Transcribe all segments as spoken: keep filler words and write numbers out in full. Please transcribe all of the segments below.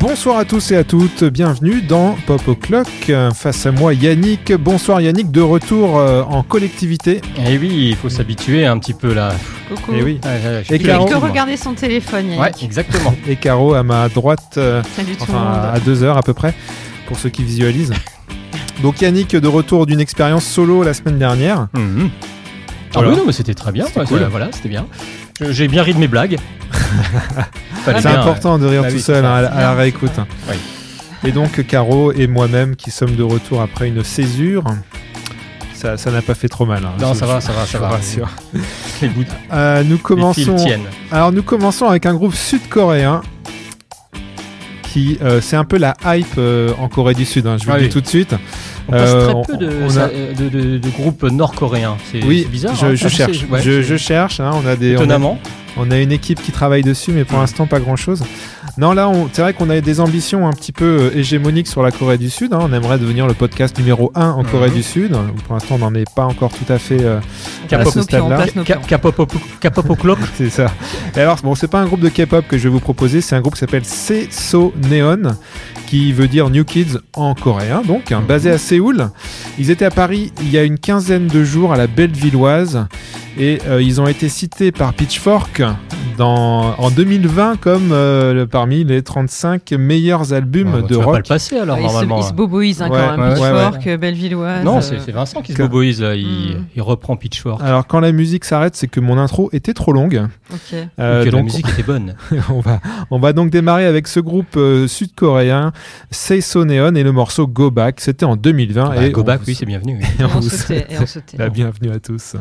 Bonsoir à tous et à toutes, bienvenue dans Pop O'Clock. Face à moi Yannick. Bonsoir Yannick, de retour euh, en collectivité. Eh oui, il faut s'habituer un petit peu là. Coucou. Et oui. Ah, je, je Et Il Caro. fait que regarder son téléphone, Yannick. Ouais, exactement. Et Caro à ma droite, euh, Salut tout le enfin monde. à deux heures à peu près, pour ceux qui visualisent. Donc Yannick de retour d'une expérience solo la semaine dernière. Mhm. Ah Voilà. oui, non, mais c'était très bien. C'était Ouais, cool. c'est- Voilà, c'était bien. Je- J'ai bien ri de mes blagues. Fallait C'est bien, important de rire Bah tout oui, seul c'est ça, hein, à, la- c'est à la bien. réécoute. Oui. Et donc Caro et moi-même qui sommes de retour après une césure. Ça, ça n'a pas fait trop mal. hein. Non, Je- ça va, je- ça va, je ça vous va. rassure. Les bouts, Euh, nous les fils commençons. tiennent. Alors nous commençons avec un groupe sud-coréen qui euh, c'est un peu la hype euh, en Corée du Sud. hein, je vous Ah le dis oui. tout de suite. On passe Euh, très on- peu de, on a- ça- de, de- de groupes nord-coréens. C'est Oui, c'est bizarre. je, hein. je Ah, cherche. c'est- ouais, je, c'est- je cherche. hein, on a des. On a, Étonnamment. on a une équipe qui travaille dessus, mais pour Mm. l'instant pas grand-chose. Non, là, on- c'est vrai qu'on a des ambitions un petit peu euh, hégémoniques sur la Corée du Sud. hein. On aimerait devenir le podcast numéro un en Mhm. Corée du Sud. Pour l'instant, on n'en est pas encore tout à fait. euh, On à place ce nos pions, on stade-là. place nos Ca- pions. K-pop K-pop O'Clock. C'est ça. Et alors, bon, c'est pas un groupe de K-pop que je vais vous proposer, c'est un groupe qui s'appelle Seso Neon, qui veut dire New Kids en coréen, donc, hein, basé à Séoul. Ils étaient à Paris il y a une quinzaine de jours à la Bellevilloise, et euh, ils ont été cités par Pitchfork dans, en deux mille vingt comme euh, le- parmi les trente-cinq meilleurs albums Ouais, de tu vas pas rock. le passer alors Ouais, il se- normalement. il se boboise hein, Ouais, quand même. ouais, Pitchfork, Bellevilloise. Non, euh, c'est c'est Vincent qui se Que- boboise là. Il, Mm. il reprend Pitchfork. Alors, quand la musique s'arrête, c'est que mon intro était trop longue. Ok. Euh, que la donc, musique était bonne. on, va, on va donc démarrer avec ce groupe euh, sud-coréen, Seso Neon, et le morceau Go Back. C'était en deux mille vingt. Bah, et Go on Back, vous- oui, c'est bienvenu. oui. et on Et on vous se souhaite tait, et on se tait. la bienvenue à tous.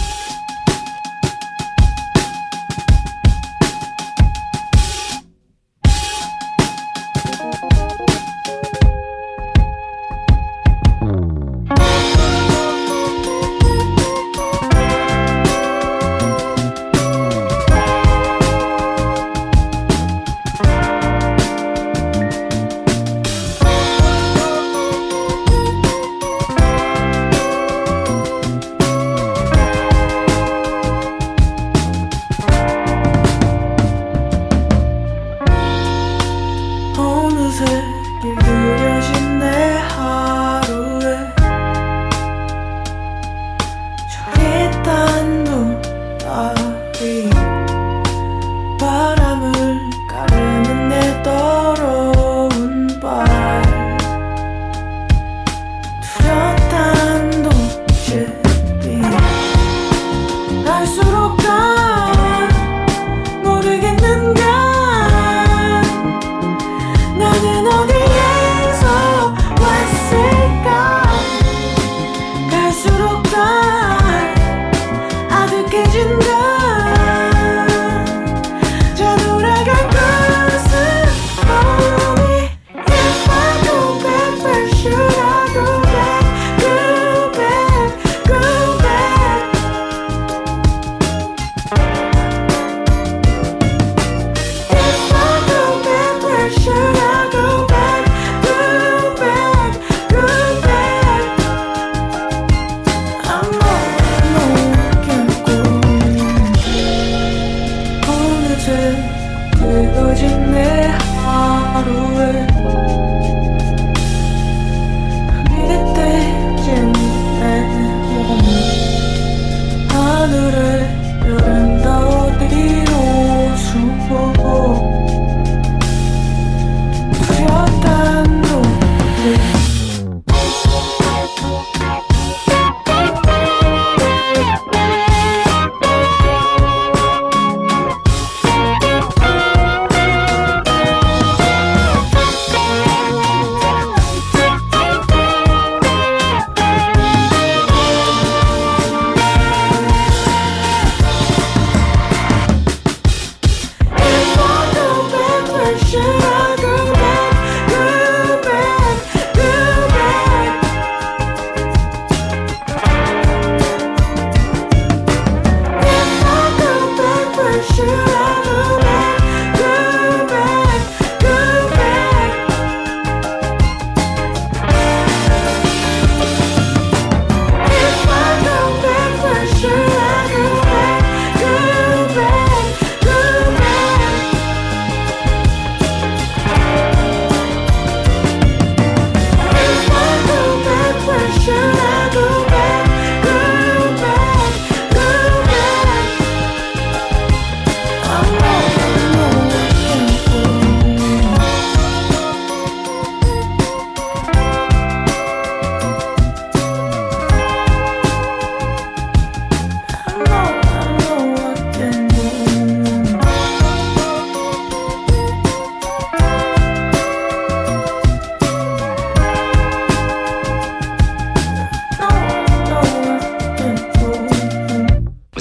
어느새 길들여진 내 하루에 저리 딴 눈알이 바람을 가르는 내 더러운 발 뚜렷한 도시비 알수록 난 모르겠는가 나는 어디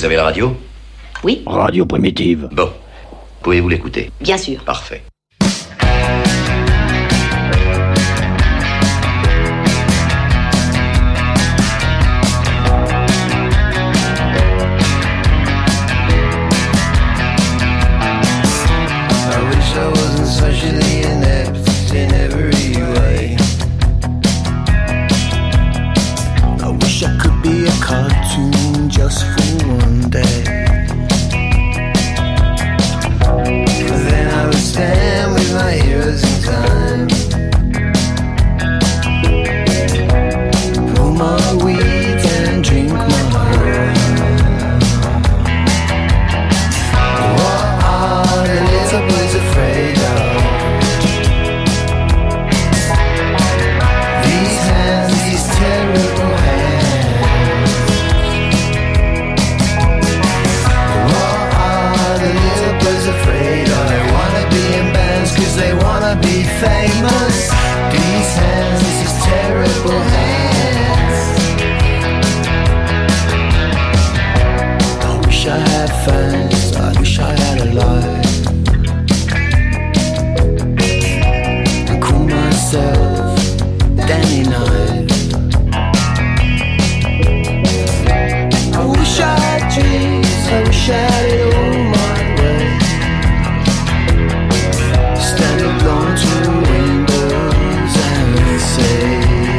Vous avez la radio ? Oui. Radio primitive. Bon. Pouvez-vous l'écouter ? Bien sûr. Parfait. Just for one day. Then I would stand with my ears in time, pull my weeds and drink my wine. What are the little boys afraid of? These hands, these terrible hands. Afraid or they wanna be in bands cause they wanna be famous. These hands, these terrible hands. I wish I had fans, I wish I had a life. I call myself Danny Knife. I wish I had dreams, I wish I had it all my way. Stand alone to the windows and say,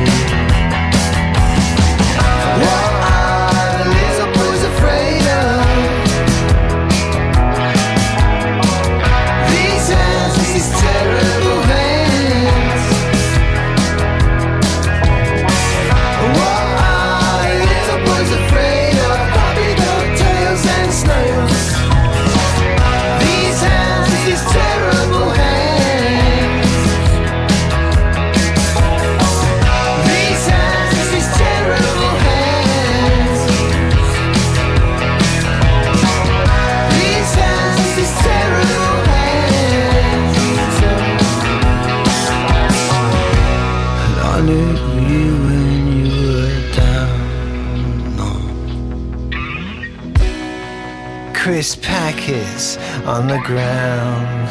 what are the little boys afraid of? These hands, these terrible hands. What are the little boys afraid of? Puppy dog tails and snails. These hands, these terrible hands. Crisp packets on the ground,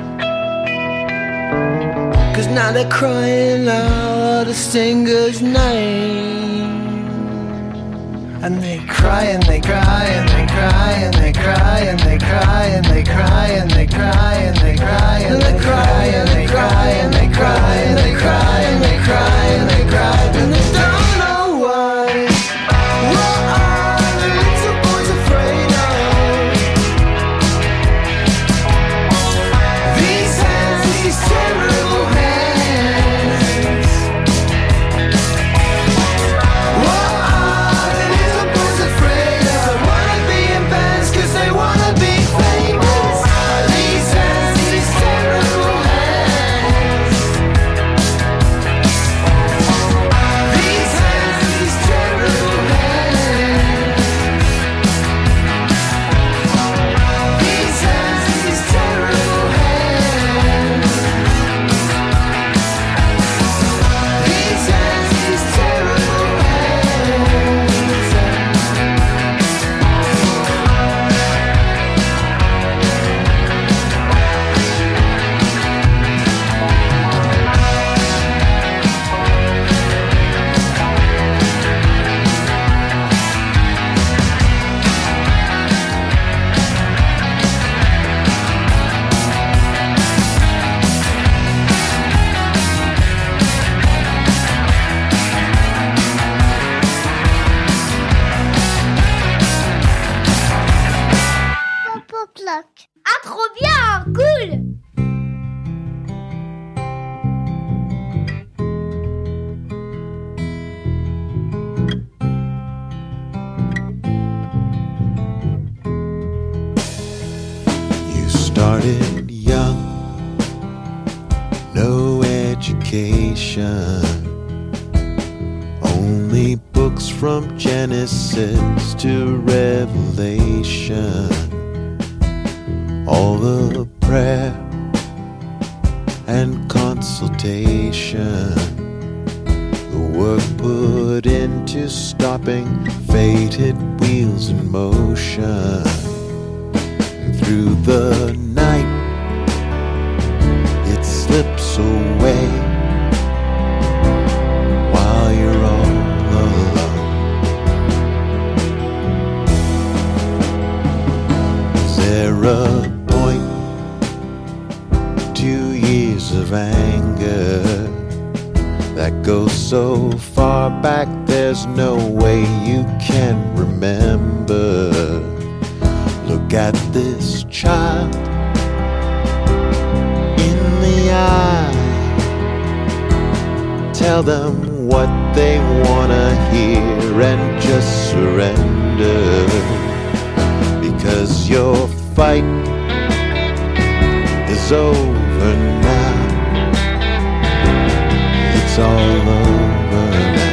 cause now they're crying out the singer's name. And they cry and they cry and they cry and they cry and they cry and they cry and they cry and they cry and they cry and they cry and they cry and they cry and they cry and they cry and they don't know why. What are the little boys afraid of? These hands, these terrible hands. What are the little boys afraid of? Wanna be in bands cause they wanna be famous. These hands, these terrible hands. These hands, these terrible hands. These hands, these terrible hands. These hands, these terrible Pop-Pop-Lock. Ah, trop bien, cool. You started young, no education, only books from Genesis to Revelation. All the prayer and consultation the work put into stopping fated wheels in motion. And through the night, it slips away while you're all alone. Is there a point to years of anger that goes so far back there's no way you can remember? Look at this child in the eye. Tell them what they wanna hear and just surrender, because your fight is over now. It's all over now.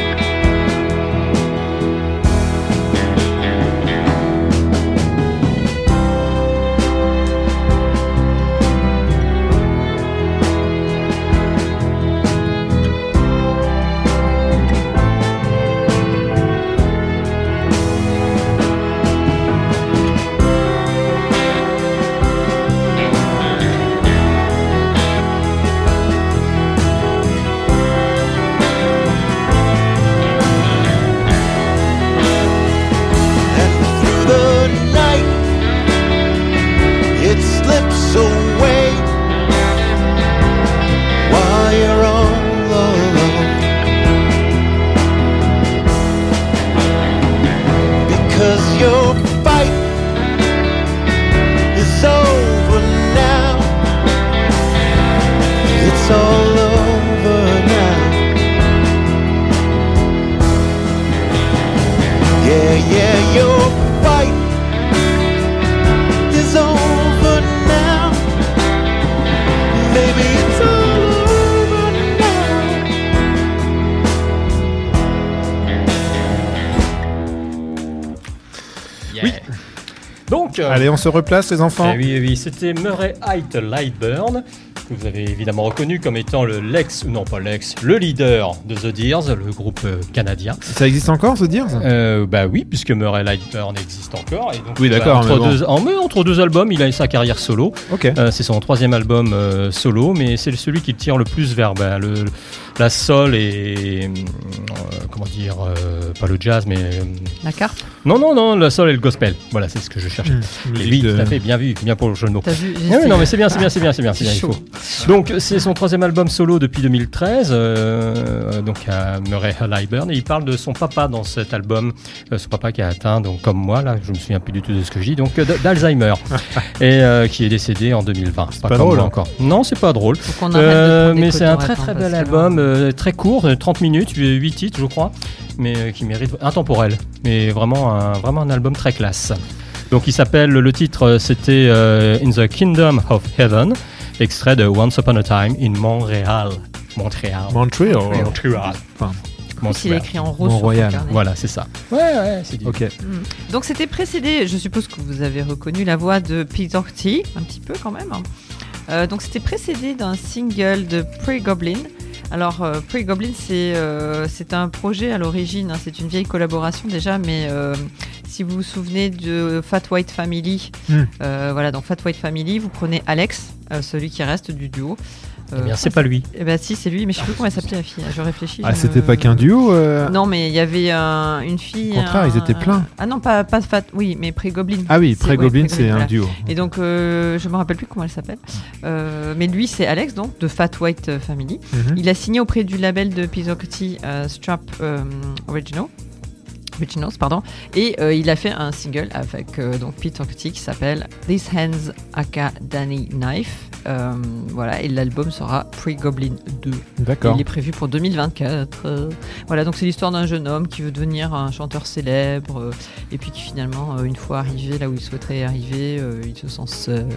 Allez, on se replace, les enfants. Eh oui, oui, c'était Murray Height Lightburn, que vous avez évidemment reconnu comme étant le l'ex, ou non pas l'ex, le leader de The Deers, le groupe euh, canadien. Ça existe encore, The Deers ? euh, Bah oui, puisque Murray Lightburn existe encore. Et donc, oui, d'accord. Bah, entre, bon. deux, en, mais entre deux albums, il a sa carrière solo. Okay. Euh, c'est son troisième album euh, solo, mais c'est celui qui tire le plus vers bah, le, la soul et euh, comment dire, euh, pas le jazz, mais euh, la carpe. Non, non, non, la soul et le gospel. Voilà, c'est ce que je cherchais. Mmh, et oui, de... tout à fait, bien vu, bien pour le jeu de mots. T'as vu ah, oui, non, mais c'est bien, c'est bien, c'est bien, c'est bien, c'est bien. Il faut. Donc, c'est son troisième album solo depuis deux mille treize, euh, donc à Murray Lightburn, et il parle de son papa dans cet album, euh, son papa qui a atteint, donc comme moi, là, je me souviens plus du tout de ce que je dis, donc d'Alzheimer, et euh, qui est décédé en deux mille vingt. C'est pas, pas drôle encore. Non, c'est pas drôle. Euh, mais c'est un très très bel album, euh, très court, trente minutes, huit titres, je crois, mais euh, qui mérite intemporel, mais vraiment un, vraiment un album très classe. Donc il s'appelle, le titre c'était euh, In the Kingdom of Heaven, extrait de Once Upon a Time in Montréal. Montréal. Montréal. Montréal. Enfin, il est écrit en rose Mont-Royal. sur ton carnet. Voilà, c'est ça. Ouais, ouais, c'est dit. Ok. Mm. Donc c'était précédé, je suppose que vous avez reconnu la voix de Peter T, un petit peu quand même. Euh, donc c'était précédé d'un single de Pre-Goblin. Alors, euh, Pre-Goblin, c'est, euh, c'est un projet à l'origine, hein, c'est une vieille collaboration déjà, mais euh, si vous vous souvenez de Fat White Family, mm. euh, voilà, dans Fat White Family, vous prenez Alex, euh, celui qui reste du duo. Euh, eh bien, c'est pas lui. Eh ben, si, c'est lui, mais je sais plus comment elle s'appelait la fille. Je réfléchis. Ah, je c'était me... pas qu'un duo euh... Non, mais il y avait un, une fille. Au contraire, un... ils étaient pleins. Ah non, pas, pas Fat. Oui, mais Pre-Goblin. Ah oui, Pre-Goblin, ouais, c'est, c'est voilà. un duo. Et donc, euh, je me rappelle plus comment elle s'appelle. Euh, mais lui, c'est Alex, donc, de Fat White Family. Mm-hmm. Il a signé auprès du label de Peter Cutie, euh, Strap euh, Original. Originals, pardon, et euh, il a fait un single avec euh, donc Peter Cutie qui s'appelle These Hands aka Danny Knife. Euh, voilà, et l'album sera Pre-Goblin deux. D'accord. Il est prévu pour deux mille vingt-quatre. Euh, voilà, donc c'est l'histoire d'un jeune homme qui veut devenir un chanteur célèbre euh, et puis qui finalement, euh, une fois arrivé là où il souhaiterait arriver, euh, il se sent seul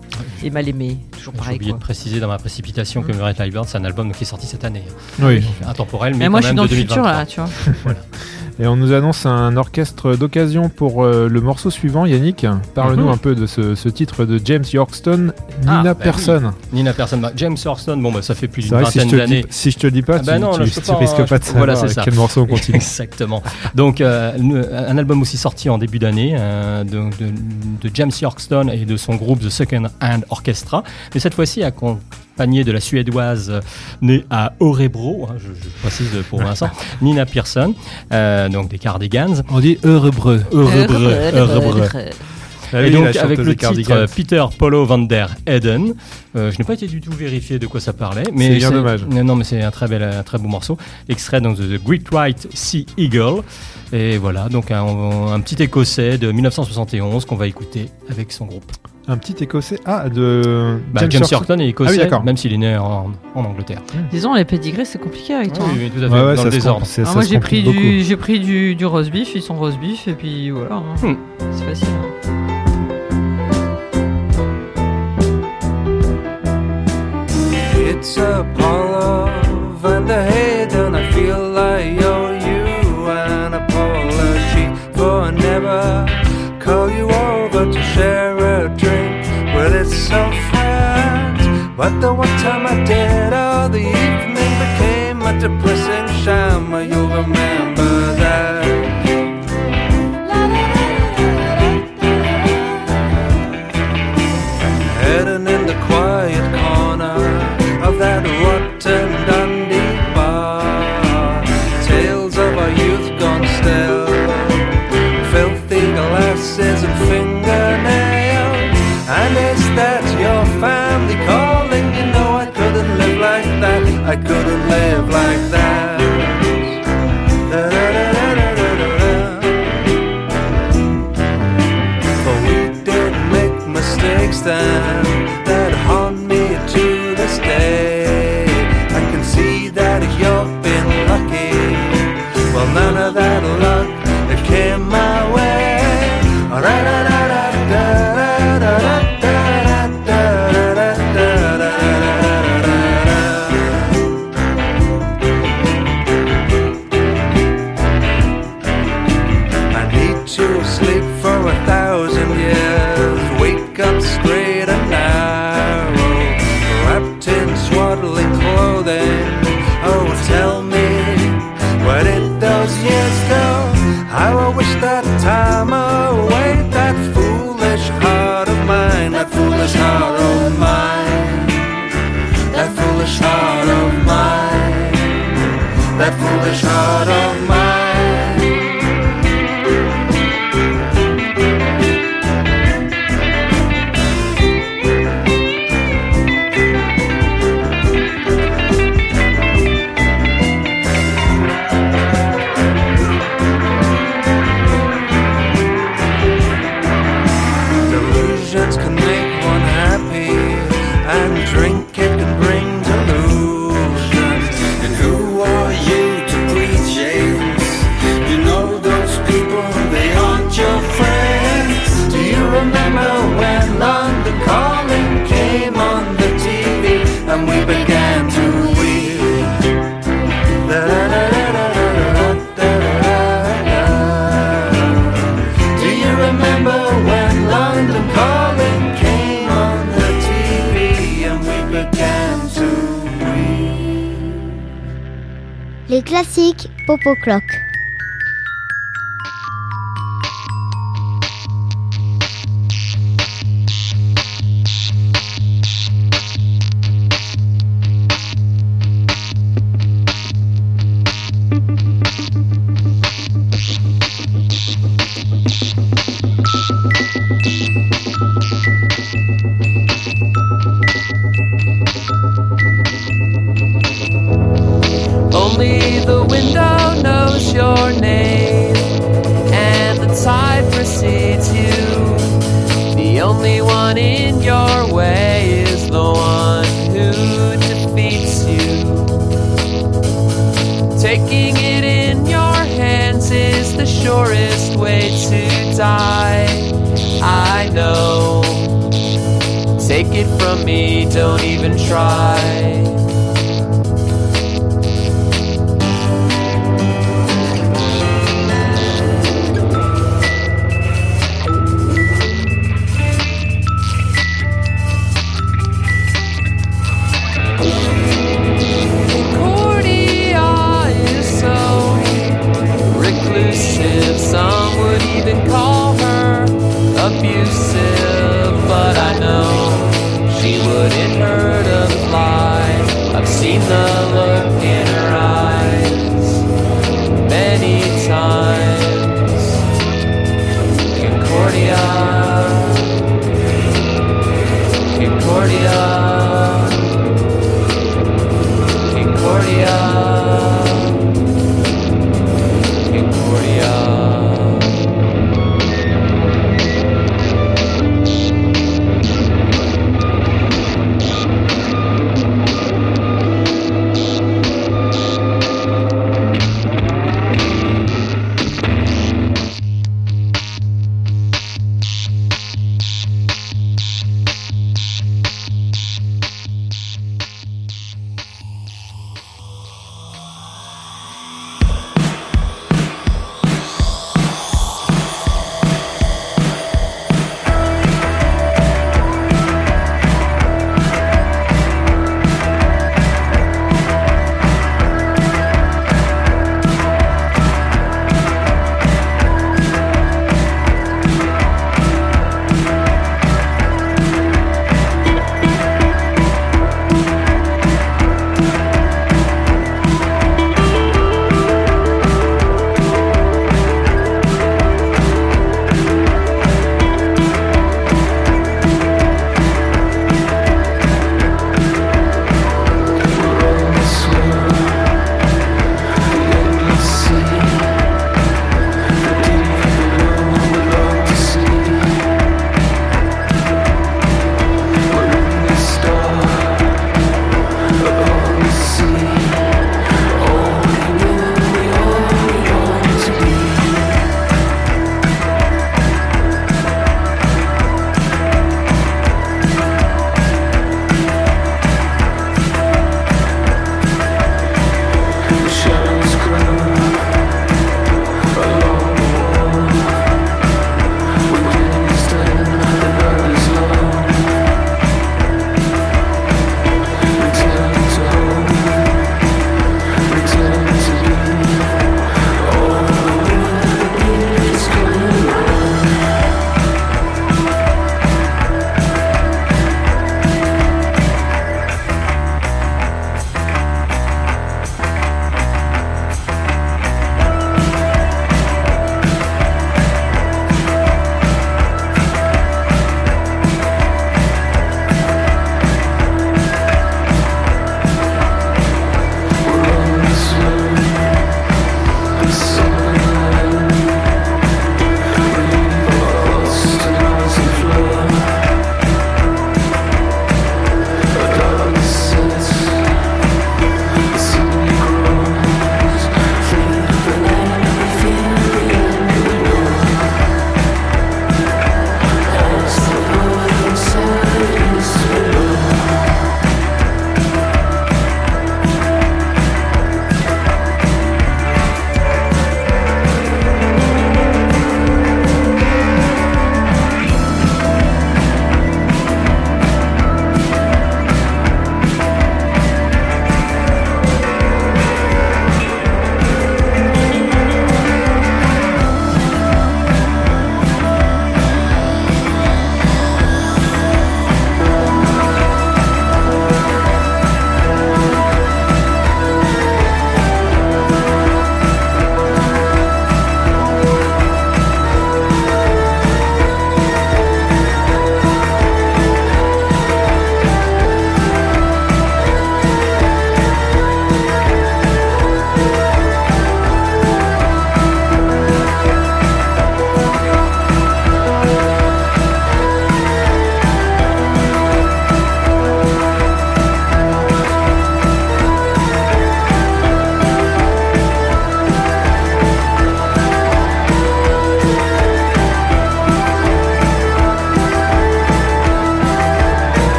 et mal aimé. Toujours pareil. J'ai oublié quoi. de préciser dans ma précipitation mmh. que Murray Lightburn, c'est un album qui est sorti cette année. Oui. Intemporel, mais, mais moi quand je même suis dans de le futur là, tu vois. Voilà. Et on nous annonce un orchestre d'occasion pour euh, le morceau suivant. Yannick, parle-nous Mhm. un peu de ce, ce titre de James Yorkston, Nina Ah, bah Persson. oui. Nina Persson. Bah, James Yorkston, bon, bah, ça fait plus C'est d'une vrai que si je, vingtaine te le d'années. dis, si je te le dis pas, Ah bah tu, non, tu, là, je tu peux pas, risques hein, pas de je- savoir voilà, c'est avec ça. quel morceau on continue. Exactement. Donc, euh, un album aussi sorti en début d'année euh, de, de, de James Yorkston et de son groupe The Second Hand Orchestra. Mais cette fois-ci, accompagné de la suédoise euh, née à Örebro, hein, je, je précise pour Vincent, Nina Persson, euh, donc des Cardigans. On dit Örebro. Örebro, Örebro. Ah Et oui, donc la avec chanteuse le des Cardigans. titre euh, Peter Polo van der Eden, euh, je n'ai pas été du tout vérifié de quoi ça parlait, mais C'est bien dommage. Non, non, mais c'est un très bel, un très beau morceau, extrait donc de The Great White Sea Eagle, et voilà donc un, un petit écossais de mille neuf cent soixante et onze qu'on va écouter avec son groupe. Un petit écossais. Ah, de Bah, James Yorkston. Yorkston est écossais, Ah oui, d'accord. même s'il est né en, en Angleterre. Disons, les pédigrés, c'est compliqué avec toi. Oui, hein. oui, tout à fait, Ouais, ouais, dans ça le se désordre. compl- c'est- Alors ça moi se j'ai pris complique du beaucoup. j'ai pris du, du roast beef, ils sont roast beef et puis voilà. hein. Hmm. C'est facile. hein. It's Apollo van der Hayden. I feel I owe you an apology for never call you over to share a drink with its some friends. But the one time I did, oh, the evening became a depressing sham. You'll remember that. Hidden in the quiet corner of that rotten Dundee bar, tales of our youth gone stale, filthy glasses and fingernails. And is that your family calling? You know I couldn't live like that. I couldn't live like that. Da-da-da-da-da-da-da. For we did make mistakes then that haunt me to this day. I can see that you've been lucky. Well, none of that luck, it came my way. I need to sleep for a thousand years, wake up straight and narrow, wrapped in swaddling clothing. Oh, tell me, where did those years go? How I wish that time away. That foolish heart of mine, that foolish heart of mine, that foolish heart of mine, that foolish heart of mine. Delusions can make one happy, and drink it can bring delusions. And who are you to preach, James? You know those people, they aren't your friends. Do you remember when London Calling came on the T V and we began to weep? Do you remember when London Calling came on the T V and we began to weep? Les classiques Popo Clock. Only the window knows your name, and the tide precedes you. The only one in your way is the one who defeats you. Taking it in your hands is the surest way to die. I know. Take it from me, don't even try. abusive, but I know she wouldn't hurt a fly. I've seen the look in her eyes many times. Concordia, Concordia, Concordia, Concordia.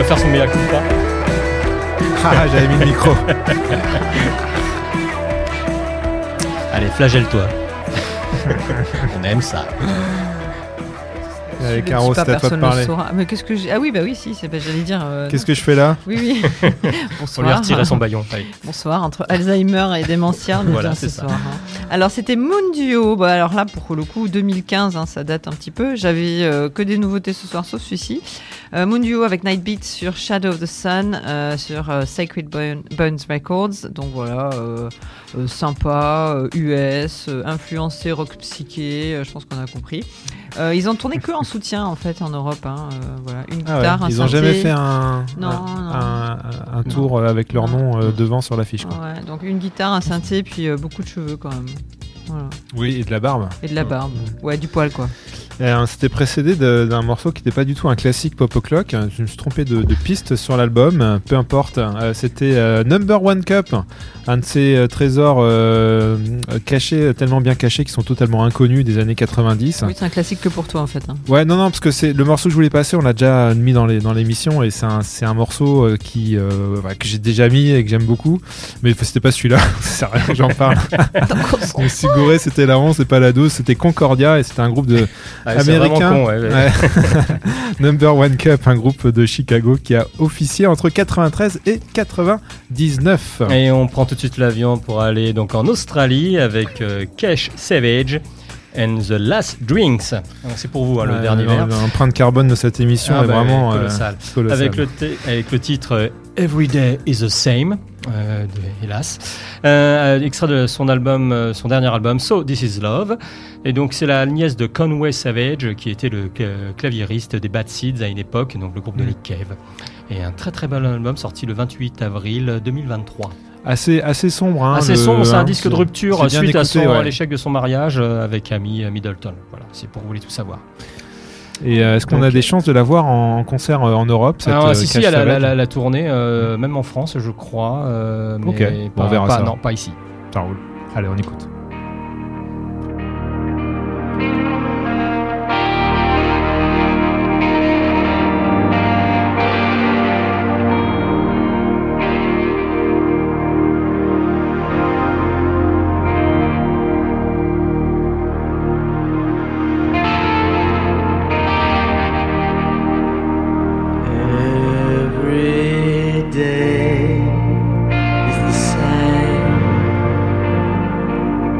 faire son mea culpa. Ah, j'avais mis le micro. Allez, flagelle-toi. On aime ça. Allez, Je Caro, le dis pas, c'est à toi de personne ne le parler. saura. Mais qu'est-ce que j'ai... Ah oui, bah oui, si, c'est... bah, j'allais dire. euh, Qu'est-ce que je fais là? Oui, oui. On Bonsoir. lui a retiré son baillon. Allez. Bonsoir, entre Alzheimer et démentia, nous Voilà, disons c'est ce ça. soir. hein. Alors, c'était Moon Duo. Bah, alors là, pour le coup, deux mille quinze, hein, ça date un petit peu. J'avais euh, que des nouveautés ce soir, sauf celui-ci. Euh, Moon Duo avec Nightbeat sur Shadow of the Sun, euh, sur euh, Sacred Bone- Bones Records. Donc voilà, euh, euh, sympa, euh, U S, euh, influencé rock psyché, euh, je pense qu'on a compris. Euh, ils ont tourné que en soutien en fait en Europe. Hein, euh, voilà, une Ah ouais, guitare, un ils ont synthé. jamais fait un, Non, un, non. un- un tour euh, avec leur nom euh, devant sur l'affiche. Quoi. Ouais, donc une guitare, un synthé, puis euh, beaucoup de cheveux quand même. Voilà. Oui, et de la barbe. Et de la barbe. Ouais, du poil quoi. Euh, C'était précédé de- d'un morceau qui n'était pas du tout un classique pop o'clock. Je me suis trompé de, de piste sur l'album. Peu importe. Euh, C'était euh, Number One Cup, un de ces euh, trésors euh, cachés, tellement bien cachés, qui sont totalement inconnus des années quatre-vingt-dix. Oui, c'est un classique que pour toi en fait. hein. Ouais, non, non, parce que c'est le morceau que je voulais passer, on l'a déjà mis dans les dans l'émission et c'est un c'est un morceau euh, qui euh, ouais, que j'ai déjà mis et que j'aime beaucoup, mais c'était pas celui-là. Ça sert à rien que j'en parle. Je me suis gouré, c'était la onze, c'est pas la douze, c'était Concordia et c'était un groupe de Ah, c'est américain. vraiment con, ouais, ouais. Ouais. Number One Cup, un groupe de Chicago qui a officié entre quatre-vingt-treize et quatre-vingt-dix-neuf. Et on prend tout de suite l'avion pour aller donc en Australie avec euh, Cash Savage and the Last Drinks. Donc, c'est pour vous hein, le Ouais, dernier non, verre. l'empreinte carbone de cette émission Ah est bah, vraiment euh, colossal. colossale. Avec le, t- avec le titre euh, Every Day is the Same, euh, de, hélas, euh, extrait de son album, euh, son dernier album, So This Is Love. Et donc c'est la nièce de Conway Savage qui était le cl- claviériste des Bad Seeds à une époque, donc le groupe de Nick Cave. Et un très très bel album sorti le vingt-huit avril deux mille vingt-trois. Assez, assez sombre. Hein, Assez le- sombre, c'est hein, un disque de rupture j'ai bien suite à, écouté, son, ouais. à l'échec de son mariage euh, avec Amy euh, Middleton. Voilà, c'est pour vous voulez tout savoir. Et euh, est-ce qu'on Donc, a des chances de la voir en, en concert euh, en Europe cette, Alors, euh, si, si, Cash elle a la, Savage la, la tournée, euh, même en France, je crois. Euh, mais Ok, pas, on verra pas- ça. Non, pas ici. Ça roule. Allez, on écoute. Every day is the same.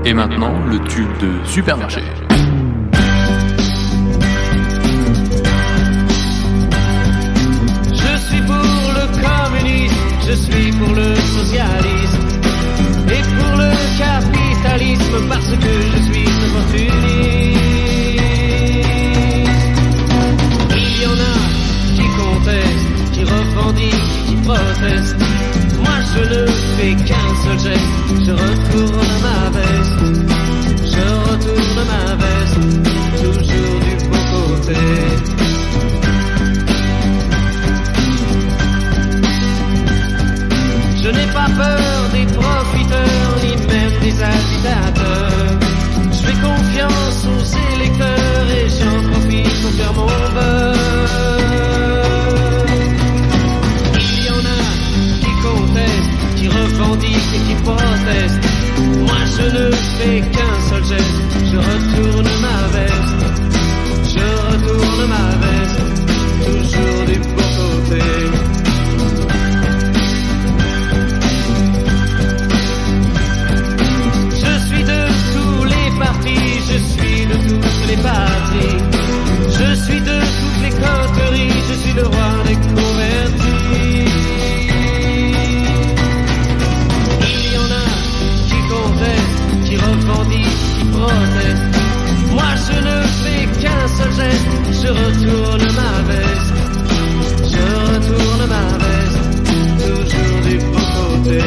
Et maintenant, le tube de supermarché. Je suis pour le communisme, je suis pour le socialisme et pour le capitalisme parce que je suis opportuniste. Il y en a qui contestent, qui revendiquent, qui protestent. Moi je ne fais qu'un seul geste, je retourne ma veste, je retourne ma veste, toujours du bon côté. Je n'ai pas peur des profiteurs, ni même des agitateurs. Je fais confiance aux électeurs et j'en profite pour faire mon beurre. Il y en a qui contestent, qui revendiquent et qui protestent. Moi je ne fais qu'un seul geste, je retourne ma veste, je retourne ma veste, toujours du bon côté. Je suis de toutes les patries, je suis de toutes les coteries, je suis le roi des convertis. Il y en a qui contestent, qui revendiquent, qui protestent. Moi je ne fais qu'un seul geste, je retourne ma veste, je retourne ma veste, toujours du bon côté.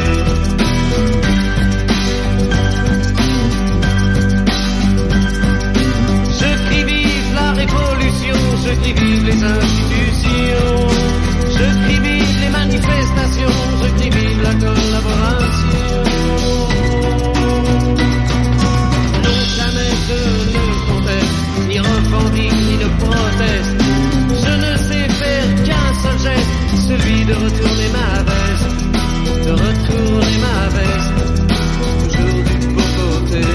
Je crie vive les institutions, je crie vive les manifestations, je crie vive la collaboration. Non, jamais je ne conteste, ni revendique, ni ne proteste. Je ne sais faire qu'un seul geste, celui de retourner ma veste, de retourner ma veste, toujours du bon côté.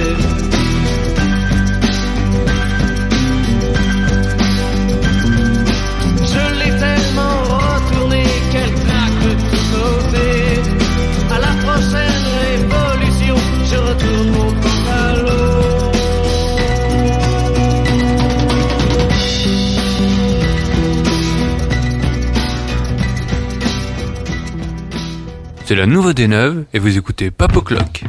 C'est la nouveauté neuve et vous écoutez Pop O'Clock.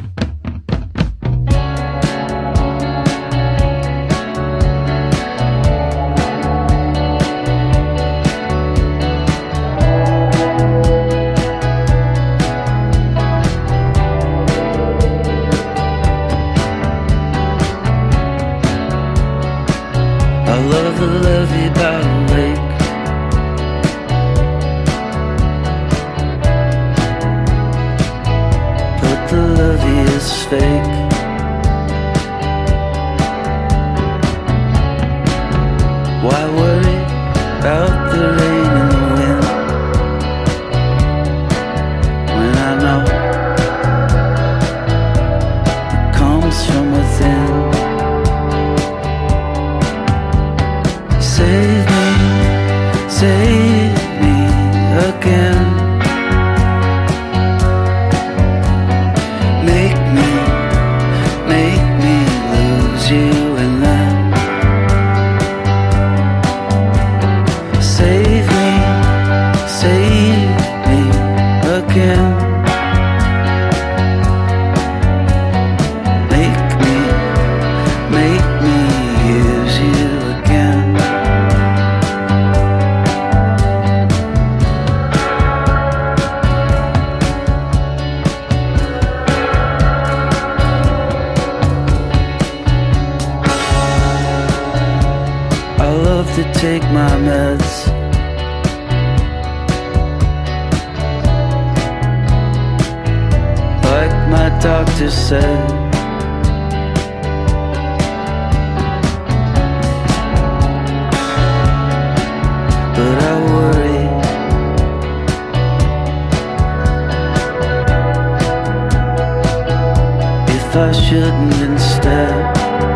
I shouldn't instead.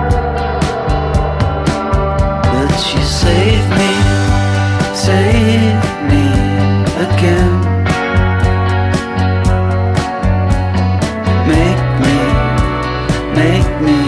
But she saved me, saved me again. Make me, make me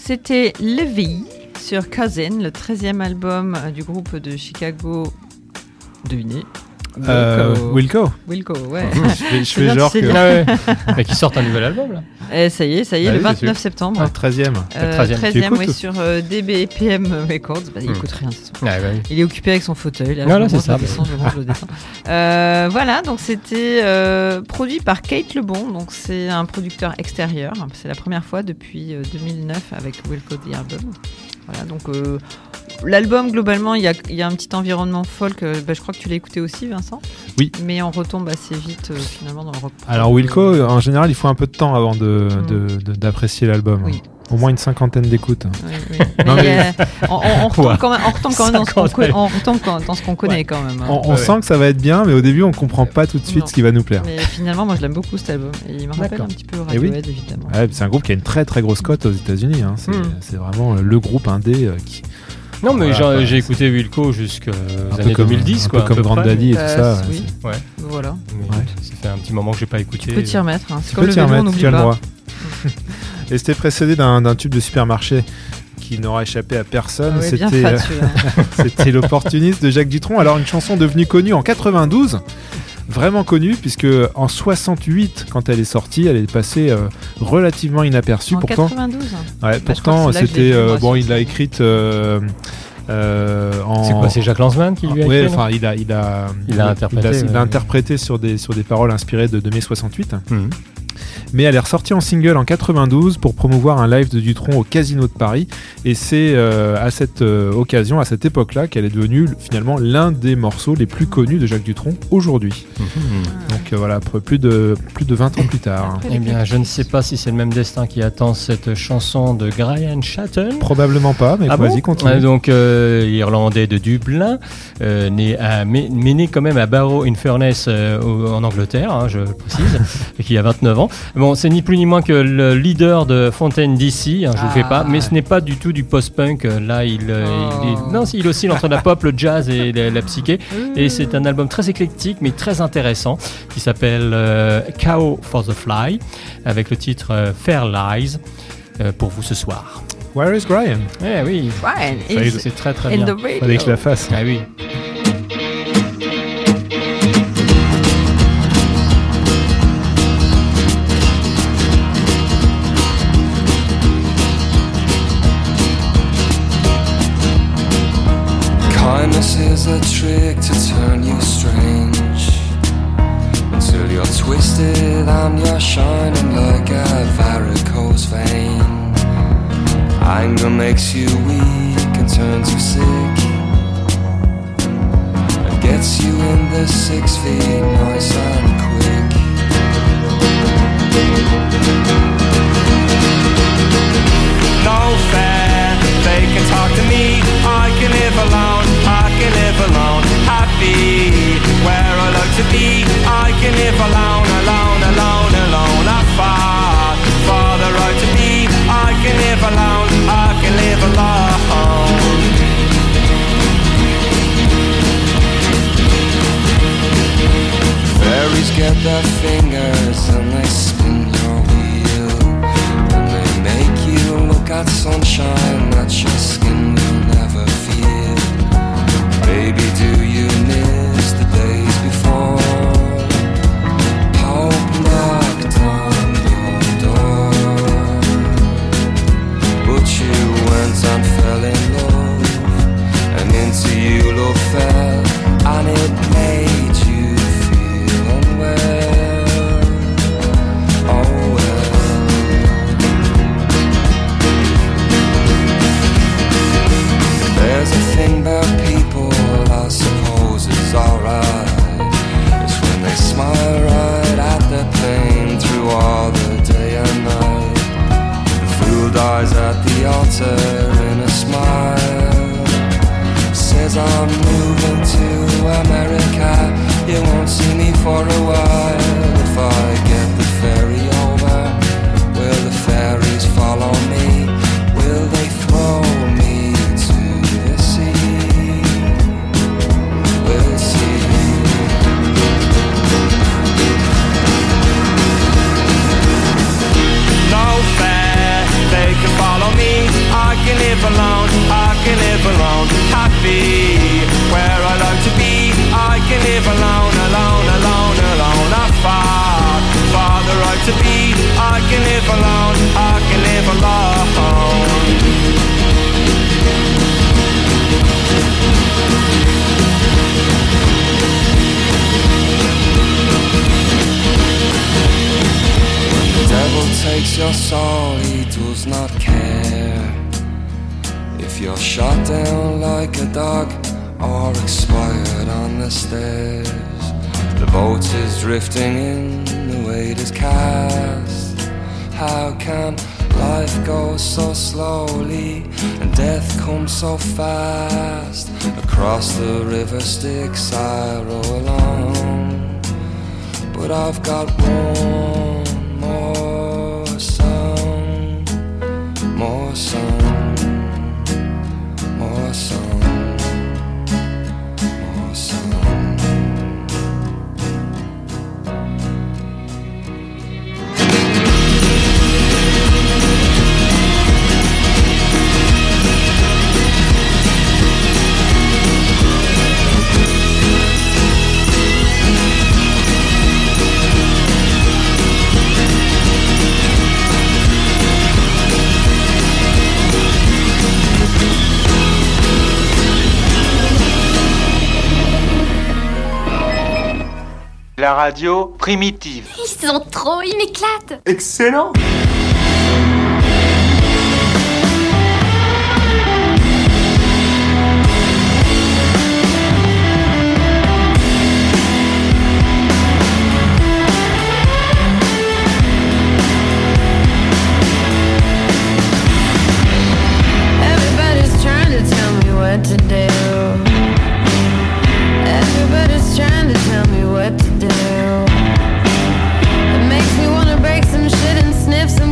C'était Levi sur Cousin, le treizième album euh, du groupe de Chicago. Devinez. Euh, Wilco. Wilco, ouais. je fais, je fais genre que... Ah ouais. Mais qui sortent un nouvel album là. Et ça y est, ça y est, ah le oui, vingt-neuf septembre. Ah, treizième. Euh, treizième. treizième, oui, sur euh, D B P M Records. Bah, il Hmm. écoute rien. Ah, bah, oui. Il est occupé avec son fauteuil. Là, Voilà, je c'est mange, ça. Je descends, je mange, je descends. Euh, voilà, donc c'était euh, produit par Kate Lebon. Donc c'est un producteur extérieur. C'est la première fois depuis euh, deux mille neuf avec Wilco The Album. Voilà, donc euh, l'album globalement, il y a, il y a un petit environnement folk. euh, bah, je crois que tu l'as écouté aussi, Vincent. Oui. Mais on retombe assez vite euh, finalement dans le rock. Alors Wilco, en général, il faut un peu de temps avant de, Mm. de, de- d'apprécier l'album. Oui. Au moins une cinquantaine d'écoutes. Oui, oui. Non, Mais, mais- euh, on, on- on retombe quand même, on retombe quand même dans ce qu'on, cinquante, co- on retombe quand- dans ce qu'on connaît quand même. hein. On, on Ouais. sent que ça va être bien, mais au début, on comprend pas tout de suite Non. ce qui va nous plaire. Mais finalement, moi je l'aime beaucoup cet album. Et il me rappelle D'accord. un petit peu Eh oui. Radiohead, évidemment. Ouais, c'est un groupe qui a une très très grosse cote aux États-Unis. Hein. C'est, Mm. c'est vraiment euh, le groupe indé euh, qui. Non, mais Voilà, j'ai, quoi, j'ai c'est- écouté Wilco jusqu'aux Un peu années comme- deux mille dix, un quoi. peu comme à peu Grand près. Daddy et tout Euh, ça. oui. c'est- Ouais. Voilà. Mais Ouais. ça fait un petit moment que j'ai pas écouté. Tu peux t'y remettre. Hein. C'est Tu comme peux le t'y vélo, on remettre, n'oublie tu as le pas. droit. Et c'était précédé d'un, d'un tube de supermarché qui n'aura échappé à personne. Ah ouais, bien c'était, fat, euh, celui-là. c'était l'opportuniste de Jacques Dutronc. Alors une chanson devenue connue en quatre-vingt-douze, vraiment connue puisque en soixante-huit, quand elle est sortie, elle est passée euh, relativement inaperçue. En Pourtant, quatre-vingt-douze. ouais, Bah, je crois pourtant que c'est là que je l'ai c'était vu, euh, moi, bon, sur il l'a ce- écrite euh, euh, en. C'est quoi, c'est Jacques Lanzmann qui lui a Ouais, écrit, non enfin, il a, il a, Il l'a interprété, il a, il ouais. l'a interprété sur des, sur des paroles inspirées de, de mai soixante-huit. Mhm. Mais elle est ressortie en single en quatre-vingt-douze pour promouvoir un live de Dutronc au Casino de Paris. Et c'est euh, à cette euh, occasion, à cette époque-là, qu'elle est devenue finalement l'un des morceaux les plus connus de Jacques Dutronc aujourd'hui. Mhm. Donc euh, voilà, après plus de, plus de vingt ans plus tard. Eh bien, je ne sais pas si c'est le même destin qui attend cette chanson de Brian Chatton. Probablement pas, mais Ah vas-y, bon continue. Ouais, donc, euh, irlandais de Dublin, euh, né à, mais, mais né quand même à Barrow-in-Furness euh, au- en Angleterre, hein, je précise, et qui a vingt-neuf ans. Bon, c'est ni plus ni moins que le leader de Fontaine D C, hein, je vous Ah. fais pas, mais ce n'est pas du tout du post-punk. Là, il, euh, il, Oh. il- non, il oscille entre la pop, le jazz et la, la psyché. Et c'est un album très éclectique, mais très intéressant, qui s'appelle euh, Cow for the Fly, avec le titre euh, Fair Lies, euh, pour vous ce soir. Where is Brian? Eh oui, Brian Fallait- is c'est très très in bien. the radio. Fallait que je la fasse. Ah oui. Kindness is a trick to turn you strange until you're twisted and you're shining like a varicose vein. Anger makes you weak and turns you sick and gets you in the six feet nice and quick. No fair, they can talk to me. I can live alone, I can live alone, happy where I like to be. I can live alone, alone, alone, alone. I fought for the right to be. I can live alone, I can live alone. Fairies get their fingers and they spin your wheel, and they make you look at sunshine that your skin will never feel. Baby, do you miss the days before hope knocked on your door, but you went and fell in love, and into you love fell, and it made you feel unwell. Oh well. can live alone, I can live alone. The devil takes your soul, he does not care if you're shot down like a dog or expired on the stairs. The boat is drifting in, the weight is cast. How can life go so slowly and death come so fast? Across the river Styx I row along, but I've got one more song, more song, more song. La radio primitive. Ils sont trop, ils m'éclatent. Excellent. Everybody's trying to tell me what to do. Everybody's trying to tell me what to do. It makes me wanna break some shit and sniff some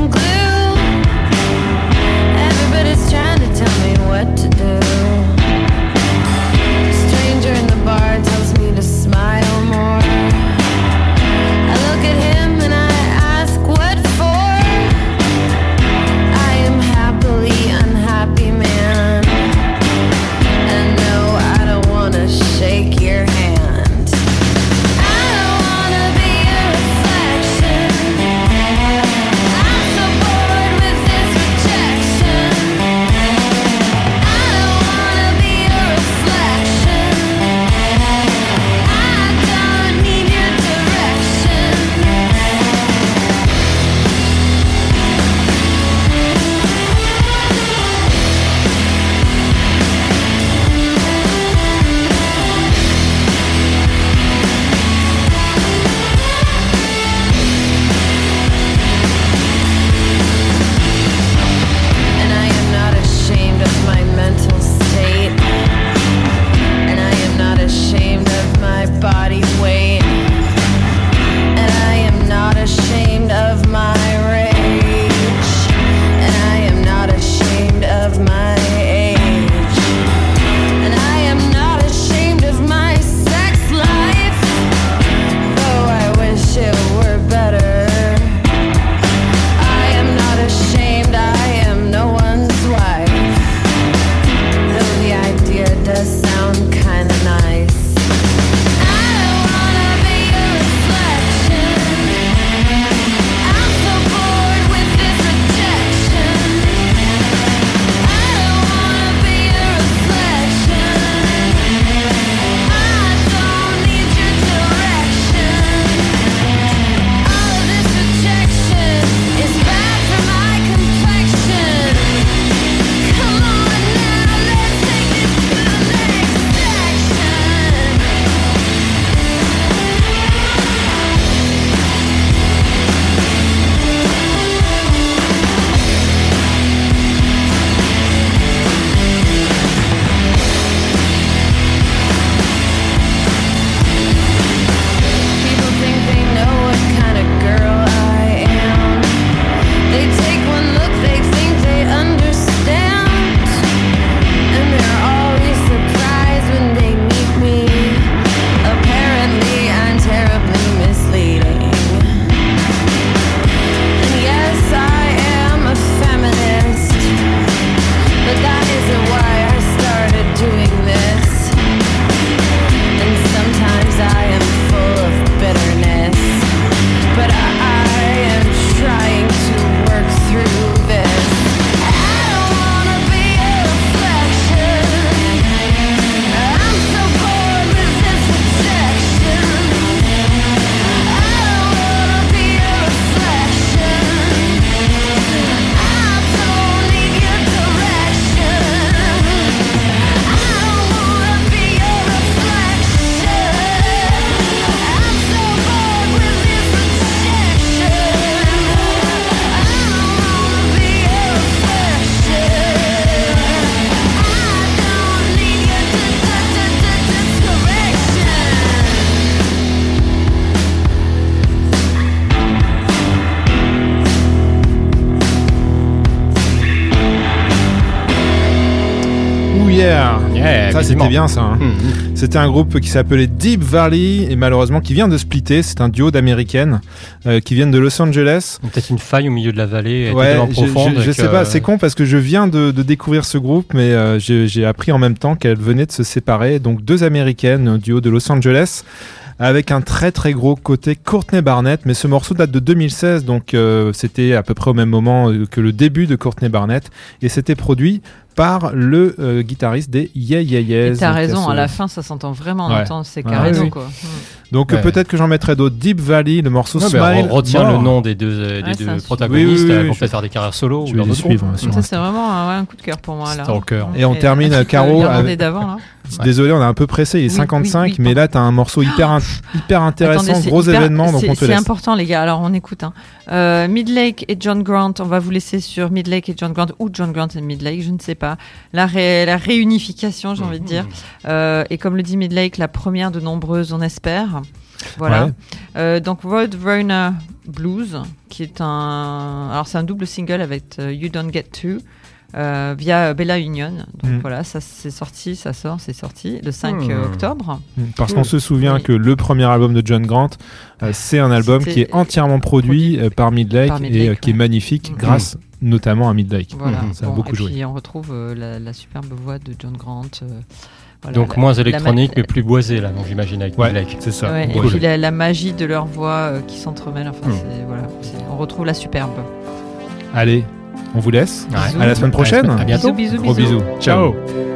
Yeah, ça quasiment. c'était bien ça. Hein. Mmh. C'était un groupe qui s'appelait Deep Valley et malheureusement qui vient de splitter. C'est un duo d'américaines euh, qui viennent de Los Angeles. Peut-être une faille au milieu de la vallée, Ouais, tellement je, profonde. je, je que... sais pas, c'est con parce que je viens de, de découvrir ce groupe, mais euh, j'ai, j'ai appris en même temps qu'elles venaient de se séparer. Donc deux américaines, un duo de Los Angeles, avec un très très gros côté Courtney Barnett. Mais ce morceau date de deux mille seize, donc euh, c'était à peu près au même moment que le début de Courtney Barnett, et c'était produit par le euh, guitariste des Yeah Yeah Yeahs. Et t'as raison, ce... à la fin ça s'entend vraiment, on ouais. entend c'est Ouais, Carreno oui. quoi. Donc ouais. euh, peut-être que j'en mettrai d'autres. Deep Valley, le morceau Non, Smile. on retient mort. le nom des deux, euh, des Ouais, deux c'est un protagonistes, oui, oui, oui, elles vont je- peut-être faire des carrières solo. Je ou vais dans les d'autres suivre. groupes. hein, sur Ça Insta. c'est vraiment un, ouais, un coup de cœur pour moi là. Stalker. Et on termine, avec Caro, l'Irlandais avec- d'avant là. Désolé, on est un peu pressé, il est Oui, cinquante-cinq, oui, oui, mais là t'as un morceau hyper, in- hyper intéressant, Attendez, c'est gros hyper- événement, donc c'est- on te C'est laisse. important les gars, alors on écoute. Hein. Euh, Midlake et John Grant, on va vous laisser sur Midlake et John Grant, ou John Grant et Midlake, je ne sais pas. La, ré- la réunification, j'ai envie de dire. Euh, et comme le dit Midlake, la première de nombreuses, on espère. Voilà. Ouais. Euh, donc Roadrunner Blues, qui est un... Alors c'est un double single avec euh, You Don't Get To. Euh, via Bella Union, donc Mm. voilà, ça c'est sorti, ça sort, c'est sorti le cinq Mm. euh, octobre. Parce qu'on se souvient Oui. que le premier album de John Grant, euh, c'est un album C'était- qui est entièrement produit, euh, par Midlake, par Midlake, et euh, qui est ouais. magnifique Mm. grâce notamment à Midlake. Voilà. Mm. Ça a Bon, beaucoup et joué. puis on retrouve euh, la, la superbe voix de John Grant. euh, voilà, Donc la- moins la électronique, ma- mais plus boisé, là, donc j'imagine, avec Ouais, Midlake. c'est ça. Ouais, et Cool. puis la, la magie de leur voix euh, qui s'entremêle. Enfin, Mm. c'est- voilà, c'est- on retrouve la superbe. Allez, on vous laisse. Ouais. À la semaine prochaine. À bientôt. Bisous, bisous, Gros bisous. bisous. Ciao.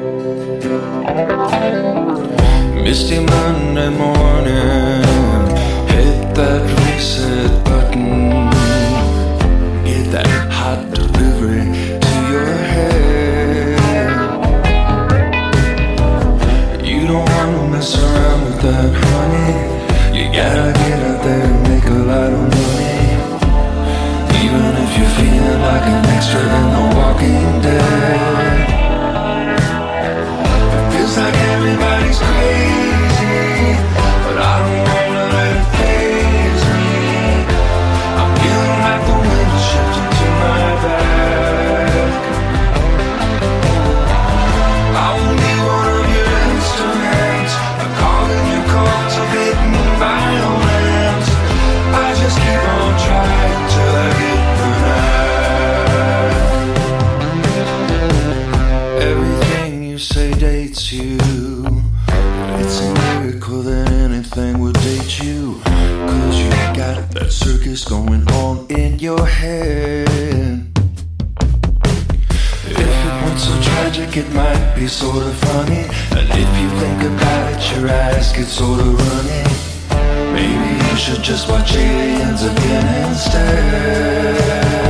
Misty Monday morning, hit that reset button, get that hot delivery to your head. You don't wanna mess around with that, honey. You gotta get out there and make a lot of money, even if you're feeling like an extra in The Walking Dead. Feels like everybody's crazy, but I don't wanna let it faze me. I'm feeling like the wind is shifting to my back. I won't be one of your instruments, a call in your cultivating violence. I just keep on trying till I get the knife. Everything you say dates you. It's a miracle that anything would date you, 'cause you got that circus going on in your head. If it weren't so tragic, it might be sort of funny. And if you think about it, your eyes get sort of runny. Maybe you should just watch Aliens again instead.